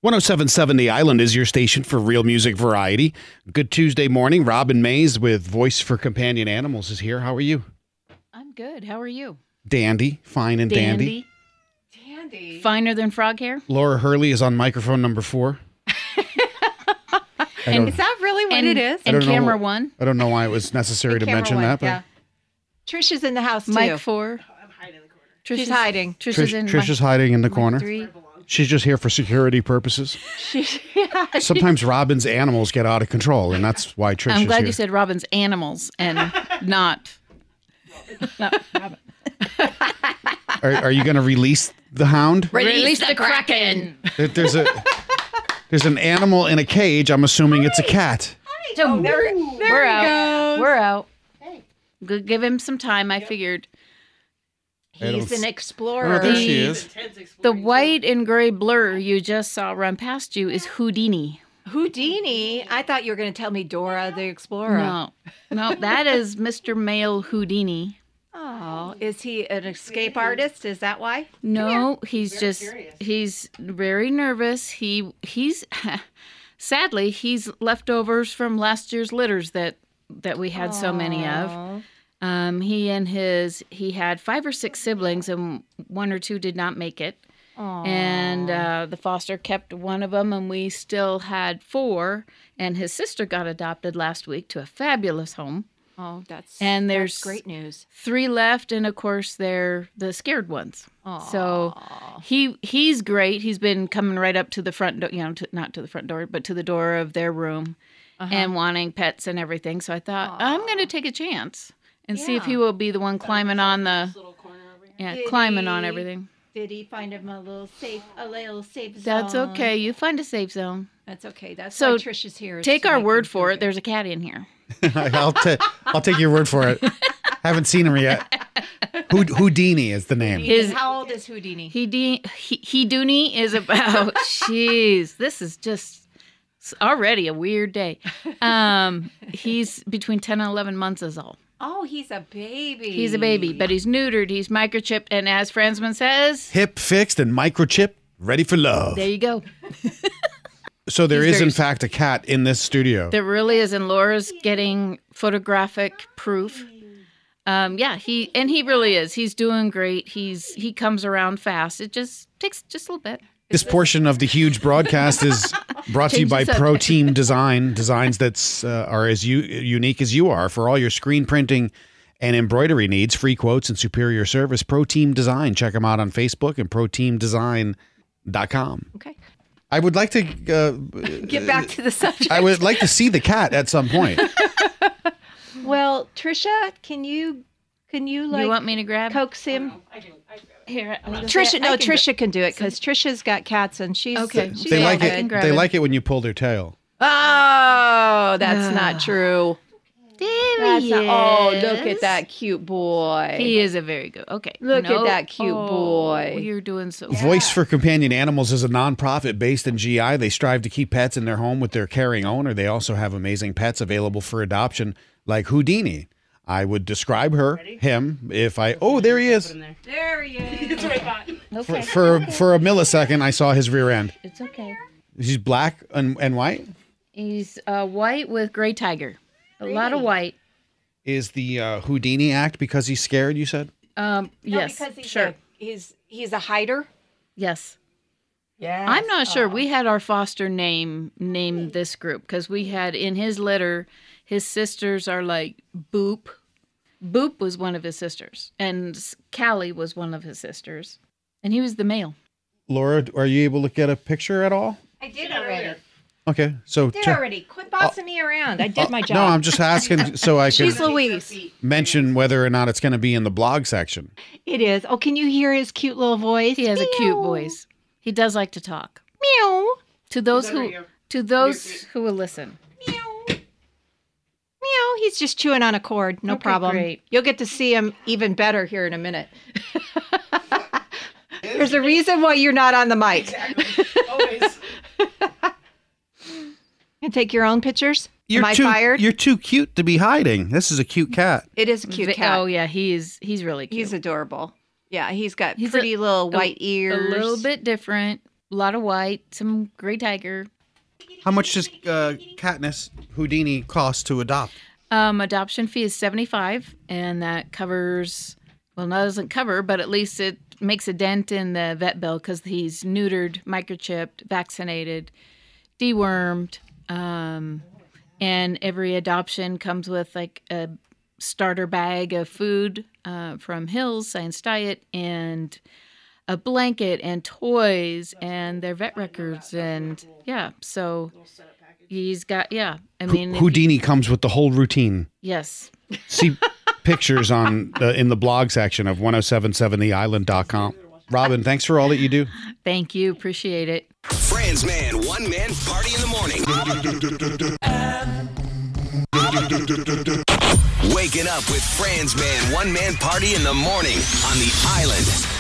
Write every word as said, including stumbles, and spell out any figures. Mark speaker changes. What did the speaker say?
Speaker 1: one oh seven point seven The Island is your station for real music variety. Good Tuesday morning. Robin Mays with Voice for Companion Animals is here. How are you?
Speaker 2: I'm good. How are you?
Speaker 1: Dandy. Fine and dandy.
Speaker 2: Dandy. Dandy. Finer than frog hair?
Speaker 1: Laura Hurley is on microphone number four.
Speaker 3: And is that really what
Speaker 2: and,
Speaker 3: it is?
Speaker 2: And camera
Speaker 1: know,
Speaker 2: one.
Speaker 1: I don't know why it was necessary to mention
Speaker 3: one,
Speaker 1: that. But
Speaker 3: yeah. Trish is in the house, too.
Speaker 2: Mic four.
Speaker 4: Oh, I'm hiding in the corner.
Speaker 2: Trish
Speaker 3: She's
Speaker 2: is,
Speaker 3: hiding.
Speaker 2: Trish,
Speaker 1: Trish,
Speaker 2: is in
Speaker 1: Trish
Speaker 2: mic,
Speaker 1: is hiding in the corner.
Speaker 2: Three.
Speaker 1: She's just here for security purposes.
Speaker 3: She, yeah,
Speaker 1: Sometimes Robin's animals get out of control, and that's why Trish
Speaker 2: I'm
Speaker 1: is
Speaker 2: glad
Speaker 1: here.
Speaker 2: you said Robin's animals and not, not Robin.
Speaker 1: Are, are you going to release the hound?
Speaker 2: Release the Kraken.
Speaker 1: There- There's a there's an animal in a cage. I'm assuming it's a cat.
Speaker 2: So
Speaker 3: there, there
Speaker 2: we're
Speaker 3: he
Speaker 2: out.
Speaker 3: goes.
Speaker 2: We're out.
Speaker 4: Hey.
Speaker 2: G- Give him some time. I figured
Speaker 1: I don't
Speaker 3: He's
Speaker 1: s-
Speaker 3: an
Speaker 1: Oh,
Speaker 3: explorer.
Speaker 1: there she
Speaker 2: The-
Speaker 1: is.
Speaker 4: Intense
Speaker 2: the
Speaker 4: exploring,
Speaker 2: white and gray blur you just saw run past you is Houdini.
Speaker 3: Houdini. I thought you were going to tell me Dora the Explorer.
Speaker 2: No, no, that is Mister Male Houdini.
Speaker 3: Oh, is he an escape artist? Is that why?
Speaker 2: No, he's
Speaker 4: Very
Speaker 2: just
Speaker 4: curious.
Speaker 2: he's very nervous. He he's sadly he's leftovers from last year's litters that that we had so many of.
Speaker 3: Aw.
Speaker 2: Um, he and his he had five or six siblings, and one or two did not make it.
Speaker 3: Aw.
Speaker 2: And uh, the foster kept one of them, and we still had four. And his sister got adopted last week to a fabulous home.
Speaker 3: Oh, that's
Speaker 2: And
Speaker 3: that's
Speaker 2: there's-
Speaker 3: great news.
Speaker 2: Three left, and of course they're the scared ones.
Speaker 3: Aw.
Speaker 2: So he he's great. He's been coming right up to the front door, you know, to, not to the front door, but to the door of their room,
Speaker 3: Uh-huh.
Speaker 2: and wanting pets and everything. So I thought I'm going to take a chance and see if
Speaker 3: Yeah.
Speaker 2: he will be the one climbing on the
Speaker 4: This little corner over here.
Speaker 2: yeah
Speaker 3: Did
Speaker 2: climbing on
Speaker 3: he-
Speaker 2: everything.
Speaker 3: Did he find him a little safe, a little safe zone?
Speaker 2: That's okay. You find a safe zone.
Speaker 3: That's okay. That's
Speaker 2: So
Speaker 3: why Trish is here. is
Speaker 2: Take
Speaker 3: to
Speaker 2: our
Speaker 3: make
Speaker 2: word
Speaker 3: him
Speaker 2: for
Speaker 3: feel
Speaker 2: it. There's a cat in here.
Speaker 1: I'll, ta- I'll take your word for it. Haven't seen him yet. Houd- Houdini is the
Speaker 3: good.
Speaker 1: name.
Speaker 2: His-
Speaker 3: How old is Houdini?
Speaker 2: He de- he Houdini is about. Jeez, this is just it's already a weird day. Um, he's between ten and eleven months is all.
Speaker 3: Oh, he's a baby.
Speaker 2: He's a baby, but he's neutered. He's microchipped, and as Franzman says,
Speaker 1: Hip fixed and microchip, ready for love.
Speaker 2: there you go.
Speaker 1: So there
Speaker 2: He's
Speaker 1: is,
Speaker 2: very
Speaker 1: in
Speaker 2: s-
Speaker 1: fact, a cat in this studio.
Speaker 2: There really is, and Laura's getting photographic proof. Um, yeah, he and he really is. He's doing great. He's he comes around fast. It just takes just a little bit.
Speaker 1: This portion of the huge broadcast is brought to you by
Speaker 2: Change the
Speaker 1: Pro
Speaker 2: subject.
Speaker 1: Team Design, designs that uh, are as u- unique as you are. For all your screen printing and embroidery needs, free quotes and superior service, Pro Team Design. Check them out on Facebook and pro team design dot com.
Speaker 3: Okay.
Speaker 1: I would like to uh,
Speaker 3: Get back to the subject.
Speaker 1: I would like to see the cat at some point.
Speaker 3: Well, Trisha, can you can you like
Speaker 2: you want me to grab
Speaker 3: coax him?
Speaker 4: I can, I grab it.
Speaker 2: here? I was gonna
Speaker 3: Trisha,
Speaker 2: say,
Speaker 3: no,
Speaker 2: I can
Speaker 3: Trisha can do it because Trisha's got cats and she's
Speaker 2: Okay.
Speaker 3: She's
Speaker 1: They
Speaker 2: Yeah,
Speaker 1: like
Speaker 2: I
Speaker 1: it.
Speaker 2: can grab
Speaker 1: They
Speaker 2: it.
Speaker 1: like it when you pull their tail.
Speaker 3: Oh, that's not true.
Speaker 2: There
Speaker 3: That's
Speaker 2: he
Speaker 3: not,
Speaker 2: is.
Speaker 3: oh, look at that cute boy.
Speaker 2: He is a very good. Okay.
Speaker 3: Look at
Speaker 2: No-
Speaker 3: that cute
Speaker 2: oh,
Speaker 3: boy.
Speaker 2: You're doing so.
Speaker 1: Voice for Companion Animals is a nonprofit based in G I. They strive to keep pets in their home with their caring owner. They also have amazing pets available for adoption, like Houdini. I would describe her, him, if I. Oh, there he
Speaker 4: Put
Speaker 1: is.
Speaker 4: him there.
Speaker 3: There he is.
Speaker 4: It's right back.
Speaker 2: Okay.
Speaker 1: For for a millisecond, I saw his rear end.
Speaker 2: It's okay.
Speaker 1: He's black and, and white.
Speaker 2: He's uh, white with gray tiger. A lot of white.
Speaker 1: Is the uh, Houdini act because he's scared? You said.
Speaker 2: Um,
Speaker 3: No,
Speaker 2: yes.
Speaker 3: because he's
Speaker 2: Sure.
Speaker 3: a, he's he's a hider.
Speaker 2: Yes.
Speaker 4: Yeah.
Speaker 2: I'm not sure. We had our foster name name this group because we had in his litter, his sisters are like Boop. Boop was one of his sisters, and Callie was one of his sisters, and he was the male.
Speaker 1: Laura, are you able to get a picture at all?
Speaker 3: I did already.
Speaker 1: Okay, so.
Speaker 3: Did
Speaker 1: to-
Speaker 3: already. Quit bossing me around. I did my job.
Speaker 1: No, I'm just asking so I can
Speaker 3: She's Louise.
Speaker 1: mention whether or not it's going to be in the blog section.
Speaker 3: It is. Oh, can you hear his cute little voice?
Speaker 2: He has a cute
Speaker 3: Meow.
Speaker 2: voice. He does like to talk.
Speaker 3: Meow.
Speaker 2: To those
Speaker 4: that
Speaker 2: who
Speaker 4: right here?
Speaker 2: to those who will listen.
Speaker 3: Meow. Meow. He's just chewing on a cord. No
Speaker 2: Okay,
Speaker 3: problem.
Speaker 2: great.
Speaker 3: You'll get to see him even better here in a minute. There's a reason why you're not on the mic.
Speaker 4: Exactly. Always.
Speaker 3: And take your own pictures.
Speaker 1: You're
Speaker 3: Am I
Speaker 1: too,
Speaker 3: fired?
Speaker 1: You're too cute to be hiding. This is a cute cat.
Speaker 3: It is a cute
Speaker 2: Vi-
Speaker 3: cat.
Speaker 2: Oh yeah, he is. He's really cute.
Speaker 3: He's adorable. Yeah, he's got
Speaker 2: He's
Speaker 3: pretty
Speaker 2: a-
Speaker 3: little
Speaker 2: a-
Speaker 3: white ears.
Speaker 2: A little bit different. a lot of white, some gray tiger.
Speaker 1: How much does uh, Katniss Houdini cost to adopt?
Speaker 2: Um, adoption fee is seventy-five, and that covers, well, no, it doesn't cover, but at least it makes a dent in the vet bill because he's neutered, microchipped, vaccinated, dewormed, um, and every adoption comes with like a starter bag of food uh, from Hills Science Diet and a blanket and toys and their vet records. And yeah, so he's got, yeah. I mean, if
Speaker 1: Houdini
Speaker 2: you-
Speaker 1: comes with the whole routine.
Speaker 2: yes.
Speaker 1: See pictures on the, in the blog section of ten seventy-seven the island dot com. Robin, thanks for all that you do.
Speaker 2: Thank you. Appreciate it.
Speaker 5: Franz Man, one man party in the morning. Waking up with Franz Man, one man party in the morning on the island.